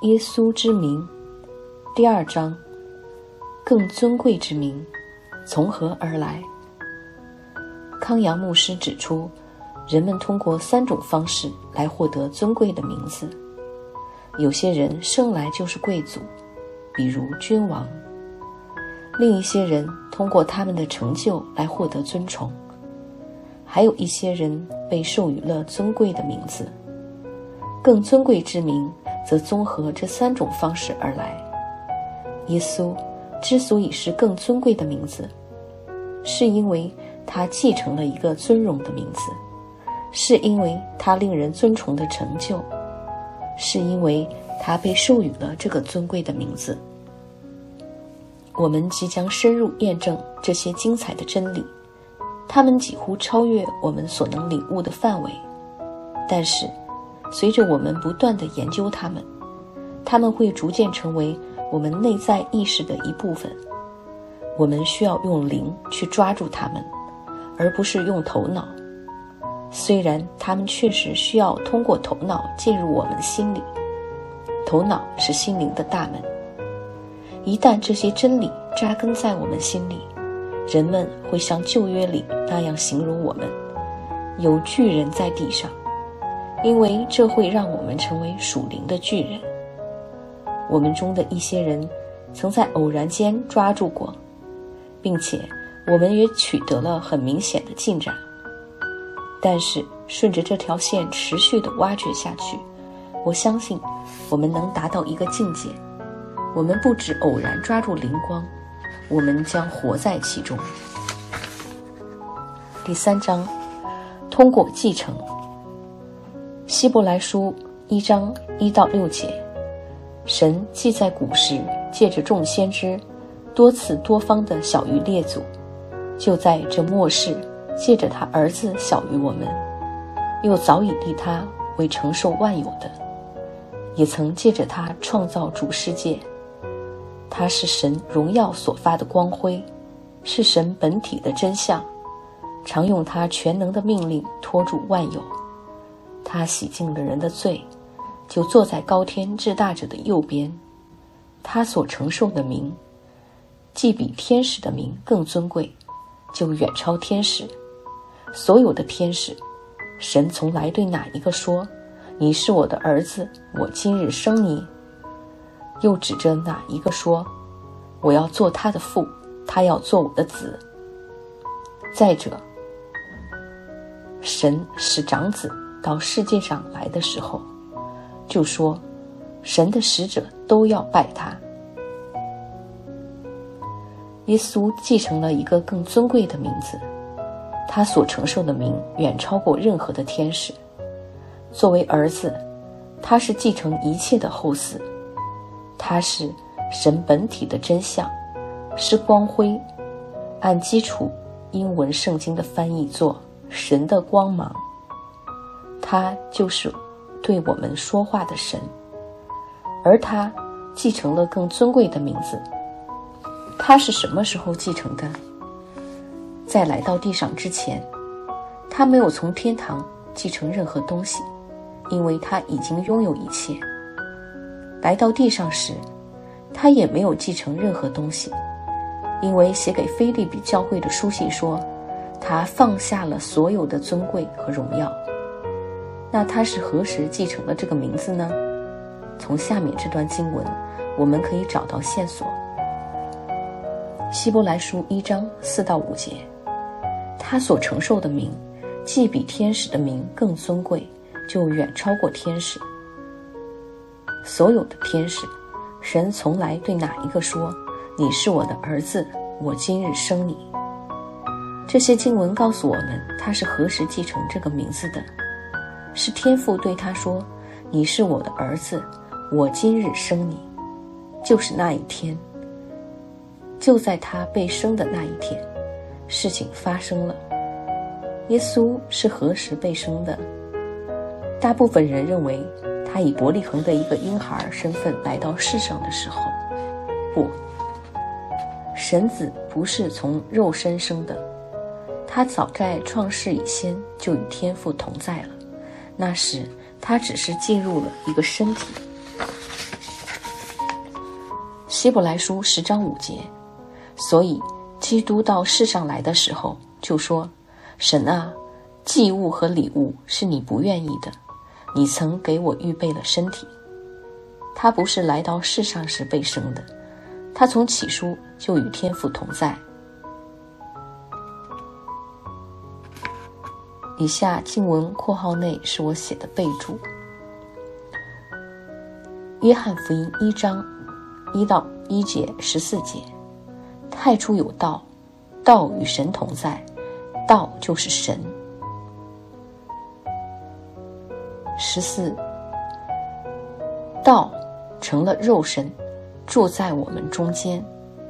耶稣之名，第2章，更尊贵之名从何而来？康阳牧师指出，人们通过3种方式来获得尊贵的名字。有些人生来就是贵族，比如君王；另一些人通过他们的成就来获得尊崇；还有一些人被授予了尊贵的名字。更尊贵之名则综合这3种方式而来。耶稣之所以是更尊贵的名字，是因为他继承了一个尊荣的名字，是因为他令人尊崇的成就，是因为他被授予了这个尊贵的名字。我们即将深入验证这些精彩的真理，它们几乎超越我们所能领悟的范围。但是随着我们不断地研究它们，它们会逐渐成为我们内在意识的一部分。我们需要用灵去抓住它们，而不是用头脑。虽然它们确实需要通过头脑进入我们的心里，头脑是心灵的大门。一旦这些真理扎根在我们心里，人们会像旧约里那样形容我们：有巨人在地上，因为这会让我们成为属灵的巨人。我们中的一些人曾在偶然间抓住过，并且我们也取得了很明显的进展。但是顺着这条线持续地挖掘下去，我相信我们能达到一个境界，我们不只偶然抓住灵光，我们将活在其中。第3章，通过继承。希伯来书1章1到6节，神既在古时借着众先知多次多方的晓谕列祖，就在这末世借着他儿子晓谕我们，又早已立他为承受万有的，也曾借着他创造主世界。他是神荣耀所发的光辉，是神本体的真相，常用他全能的命令托住万有。他洗净了人的罪，就坐在高天至大者的右边。他所承受的名，既比天使的名更尊贵，就远超天使。所有的天使，神从来对哪一个说：你是我的儿子，我今日生你？又指着哪一个说：我要做他的父，他要做我的子？再者，神使长子到世界上来的时候，就说神的使者都要拜他。耶稣继承了一个更尊贵的名字，他所承受的名远超过任何的天使。作为儿子，他是继承一切的后嗣，他是神本体的真相，是光辉。按基础英文圣经的翻译作神的光芒。他就是对我们说话的神，而他继承了更尊贵的名字。他是什么时候继承的？在来到地上之前，他没有从天堂继承任何东西，因为他已经拥有一切。来到地上时，他也没有继承任何东西，因为写给腓立比教会的书信说，他放下了所有的尊贵和荣耀。那他是何时继承了这个名字呢？从下面这段经文我们可以找到线索。希伯来书1章4到5节，他所承受的名既比天使的名更尊贵，就远超过天使。所有的天使，神从来对哪一个说：你是我的儿子，我今日生你？这些经文告诉我们他是何时继承这个名字的。是天父对他说：你是我的儿子，我今日生你。就是那一天，就在他被生的那一天，事情发生了。耶稣是何时被生的？大部分人认为他以伯利恒的一个婴孩身份来到世上的时候。不，神子不是从肉身生的，他早在创世以前就与天父同在了。那时他只是进入了一个身体。 希伯来书10章5节，所以基督到世上来的时候就说，神啊，祭物和礼物是你不愿意的，你曾给我预备了身体。他不是来到世上时被生的，他从起初就与天父同在。以下经文括号内是我写的备注。约翰福音1章1到1节14节，太初有道，道与神同在，道就是神。14，道成了肉身，住在我们中间。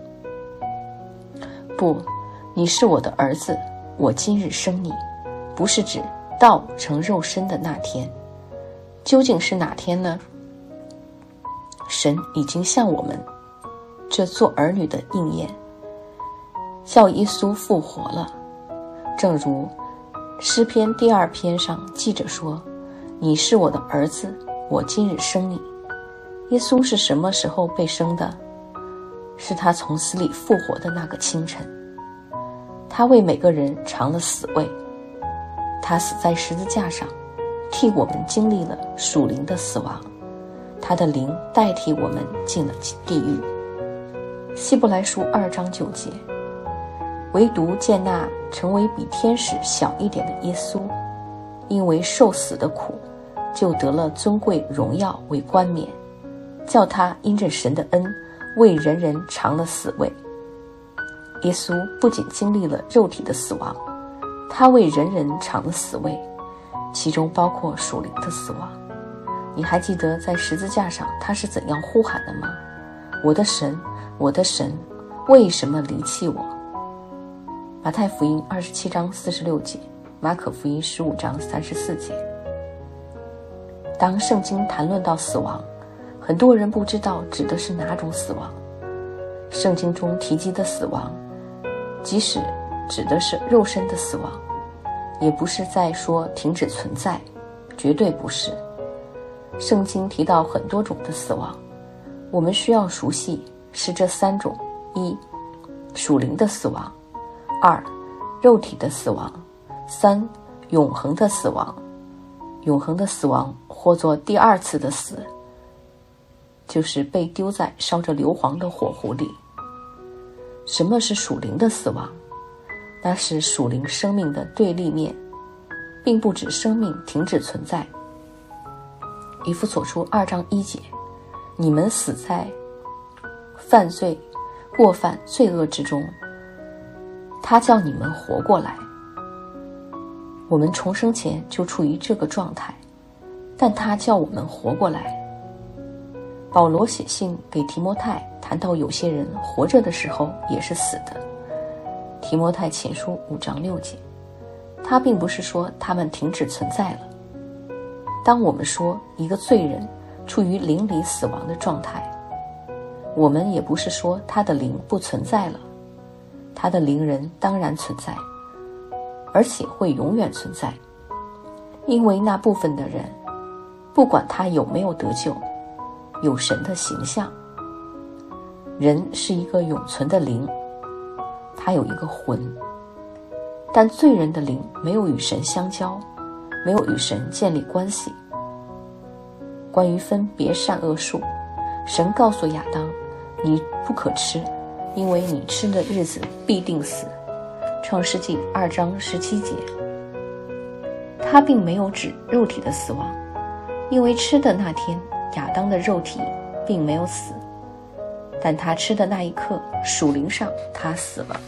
不，你是我的儿子，我今日生你，不是指道成肉身的那天。究竟是哪天呢？神已经向我们这做儿女的应验，叫耶稣复活了。正如诗篇2篇上记着说，你是我的儿子，我今日生你。耶稣是什么时候被生的？是他从死里复活的那个清晨。他为每个人尝了死味，他死在十字架上，替我们经历了属灵的死亡，他的灵代替我们进了地狱。希伯来书2章9节，唯独见那成为比天使小一点的耶稣，因为受死的苦，就得了尊贵荣耀为冠冕，叫他因着神的恩，为人人尝了死味。耶稣不仅经历了肉体的死亡，他为人人尝了死味，其中包括属灵的死亡。你还记得在十字架上他是怎样呼喊的吗？我的神，我的神，为什么离弃我？马太福音27章46节，马可福音15章34节。当圣经谈论到死亡，很多人不知道指的是哪种死亡。圣经中提及的死亡，即使指的是肉身的死亡，也不是在说停止存在，绝对不是。圣经提到很多种的死亡，我们需要熟悉是这3种：一、属灵的死亡；二、肉体的死亡；三、永恒的死亡。永恒的死亡或作第2次的死，就是被丢在烧着硫磺的火湖里。什么是属灵的死亡？那是属灵生命的对立面，并不指生命停止存在。以弗所书2章1节，你们死在犯罪、过犯、罪恶之中，他叫你们活过来。我们重生前就处于这个状态，但他叫我们活过来。保罗写信给提摩太，谈到有些人活着的时候也是死的。提摩太前书5章6节，他并不是说他们停止存在了。当我们说一个罪人处于灵里死亡的状态，我们也不是说他的灵不存在了，他的灵人当然存在，而且会永远存在。因为那部分的人，不管他有没有得救，有神的形象。人是一个永存的灵，他有一个魂，但罪人的灵没有与神相交，没有与神建立关系。关于分别善恶树，神告诉亚当，你不可吃，因为你吃的日子必定死。创世纪2章17节。他并没有指肉体的死亡，因为吃的那天亚当的肉体并没有死，但他吃的那一刻属灵上他死了。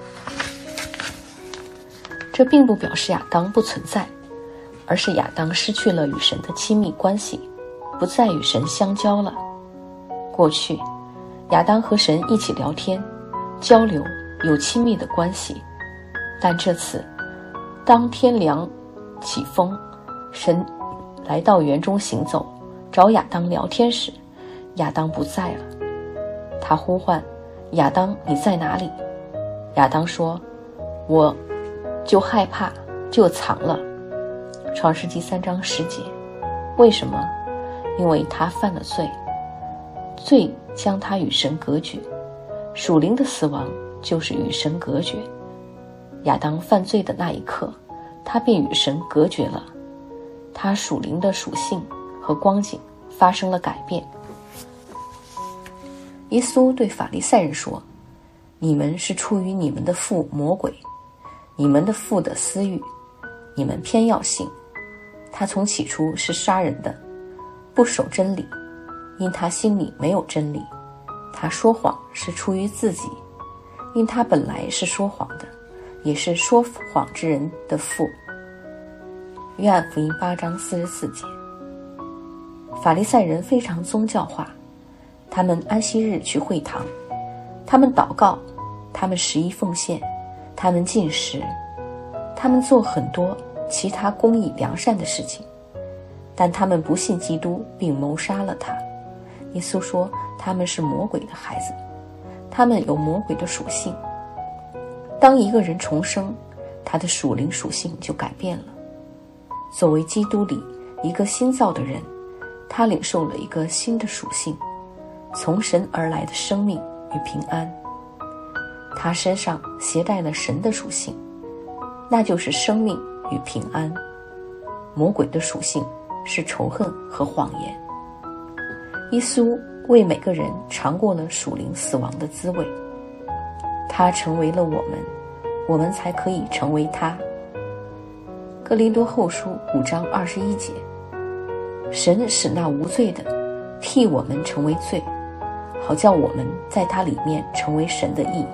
这并不表示亚当不存在，而是亚当失去了与神的亲密关系，不再与神相交了。过去亚当和神一起聊天交流，有亲密的关系，但这次当天凉起风，神来到园中行走，找亚当聊天时，亚当不在了。他呼唤亚当，你在哪里？亚当说，我就害怕，就藏了。创世纪3章10节。为什么？因为他犯了罪。 罪将他与神隔绝，属灵的死亡就是与神隔绝。亚当犯罪的那一刻，他便与神隔绝了，他属灵的属性和光景发生了改变。耶稣对法利赛人说，你们是出于你们的父魔鬼，你们的父的私欲，你们偏要信。他从起初是杀人的，不守真理，因他心里没有真理。他说谎是出于自己，因他本来是说谎的，也是说谎之人的父。约翰福音8章44节。法利赛人非常宗教化，他们安息日去会堂，他们祷告，他们十一奉献，他们禁食，他们做很多其他公义良善的事情，但他们不信基督，并谋杀了他。耶稣说他们是魔鬼的孩子，他们有魔鬼的属性。当一个人重生，他的属灵属性就改变了。作为基督里一个新造的人，他领受了一个新的属性，从神而来的生命与平安。他身上携带了神的属性，那就是生命与平安。魔鬼的属性是仇恨和谎言。耶稣为每个人尝过了属灵死亡的滋味，他成为了我们才可以成为他。哥林多后书5章21节，神使那无罪的替我们成为罪，好叫我们在他里面成为神的义。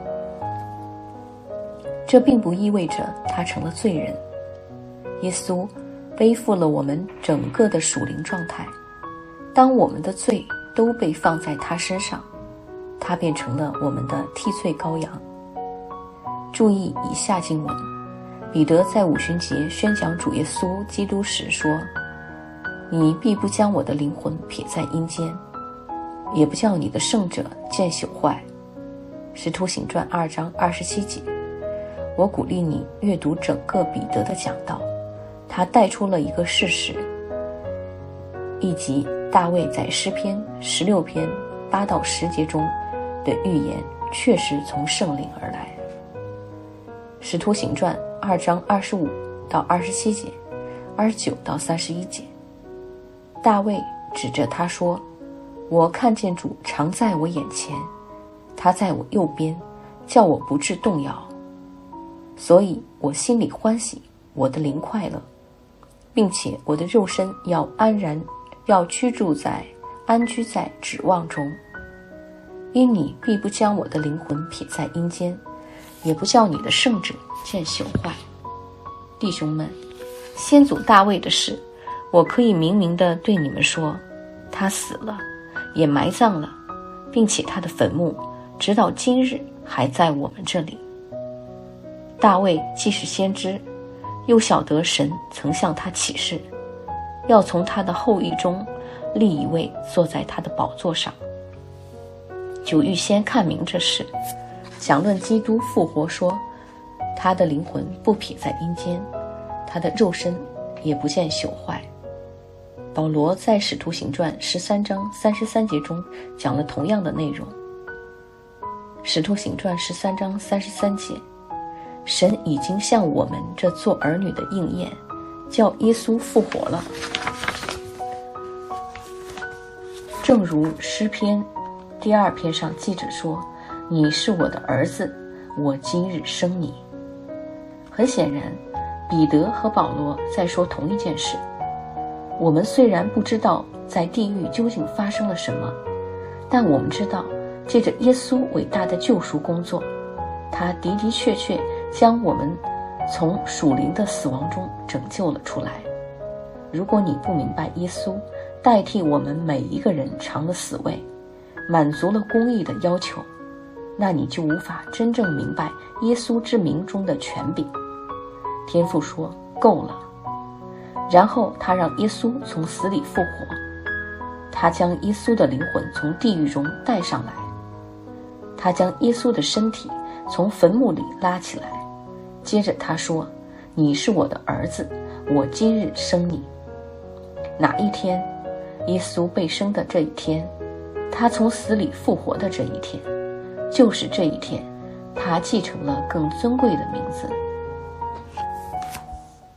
这并不意味着他成了罪人，耶稣背负了我们整个的属灵状态。当我们的罪都被放在他身上，他变成了我们的替罪羔羊。注意以下经文，彼得在五旬节宣讲主耶稣基督时说，你必不将我的灵魂撇在阴间，也不叫你的圣者见朽坏。使徒行传2章27节。我鼓励你阅读整个彼得的讲道，他带出了一个事实，以及大卫在诗篇16篇8到10节中的预言确实从圣灵而来。使徒行传2章25到27节，29到31节。大卫指着他说，我看见主常在我眼前，他在我右边，叫我不致动摇。所以我心里欢喜，我的灵快乐，并且我的肉身要安居在指望中。因你必不将我的灵魂撇在阴间，也不叫你的圣者见朽坏。弟兄们，先祖大卫的事，我可以明明地对你们说，他死了，也埋葬了，并且他的坟墓直到今日还在我们这里。大卫既是先知，又晓得神曾向他启示，要从他的后裔中立一位坐在他的宝座上，就预先看明这事，讲论基督复活说，他的灵魂不撇在阴间，他的肉身也不见朽坏。保罗在使徒行传13章33节中讲了同样的内容。使徒行传13章33节，神已经向我们这做儿女的应验，叫耶稣复活了。正如诗篇第2篇上记着说，你是我的儿子，我今日生你。很显然，彼得和保罗在说同一件事。我们虽然不知道在地狱究竟发生了什么，但我们知道借着耶稣伟大的救赎工作，他的的确确将我们从属灵的死亡中拯救了出来。如果你不明白耶稣代替我们每一个人尝了死味，满足了公义的要求，那你就无法真正明白耶稣之名中的权柄。天父说够了，然后他让耶稣从死里复活，他将耶稣的灵魂从地狱中带上来，他将耶稣的身体从坟墓里拉起来，接着他说，你是我的儿子，我今日生你。哪一天？耶稣被生的这一天， 他从死里复活的这一天，就是这一天，他继承了更尊贵的名字，